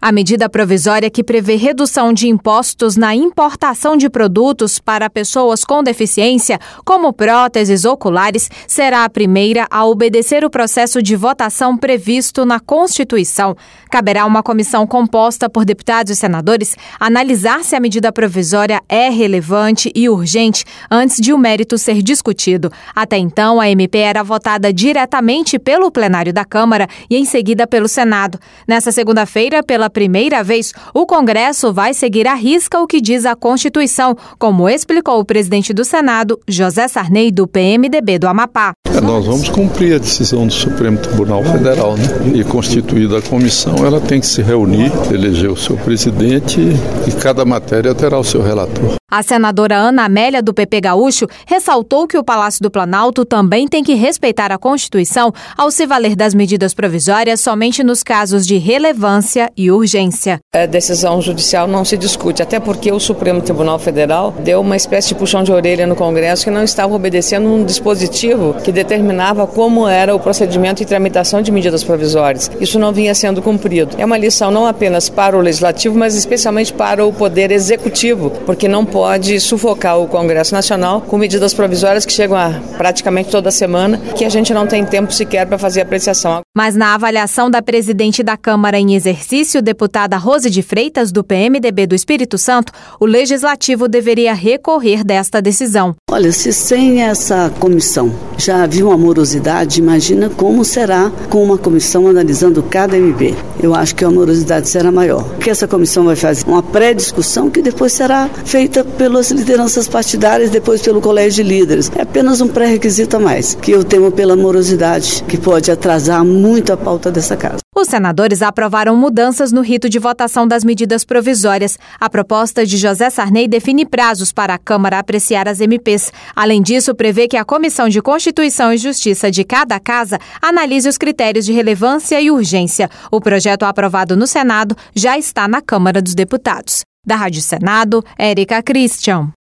A medida provisória que prevê redução de impostos na importação de produtos para pessoas com deficiência, como próteses oculares, será a primeira a obedecer o processo de votação previsto na Constituição. Caberá a uma comissão composta por deputados e senadores analisar se a medida provisória é relevante e urgente antes de o mérito ser discutido. Até então, a MP era votada diretamente pelo plenário da Câmara e em seguida pelo Senado. Nessa segunda-feira, pela primeira vez, o Congresso vai seguir à risca o que diz a Constituição, como explicou o presidente do Senado, José Sarney, do PMDB do Amapá. Nós vamos cumprir a decisão do Supremo Tribunal Federal, né? E constituída a comissão, ela tem que se reunir, eleger o seu presidente e cada matéria terá o seu relator. A senadora Ana Amélia, do PP Gaúcho, ressaltou que o Palácio do Planalto também tem que respeitar a Constituição ao se valer das medidas provisórias somente nos casos de relevância e urgência. A decisão judicial não se discute, até porque o Supremo Tribunal Federal deu uma espécie de puxão de orelha no Congresso que não estava obedecendo um dispositivo que determinava como era o procedimento e tramitação de medidas provisórias. Isso não vinha sendo cumprido. É uma lição não apenas para o Legislativo, mas especialmente para o Poder Executivo, porque não pode sufocar o Congresso Nacional com medidas provisórias que chegam a praticamente toda semana, que a gente não tem tempo sequer para fazer apreciação. Mas na avaliação da presidente da Câmara em exercício, deputada Rose de Freitas, do PMDB do Espírito Santo, o Legislativo deveria recorrer desta decisão. Olha, se sem essa comissão já havia uma morosidade, imagina como será com uma comissão analisando cada MP. Eu acho que a morosidade será maior. Porque essa comissão vai fazer uma pré-discussão que depois será feita pelas lideranças partidárias, depois pelo colégio de líderes. É apenas um pré-requisito a mais, que eu temo pela morosidade, que pode atrasar muito a pauta dessa casa. Os senadores aprovaram mudanças no rito de votação das medidas provisórias. A proposta de José Sarney define prazos para a Câmara apreciar as MPs. Além disso, prevê que a Comissão de Constituição e Justiça de cada casa analise os critérios de relevância e urgência. O projeto aprovado no Senado já está na Câmara dos Deputados. Da Rádio Senado, Érica Christian.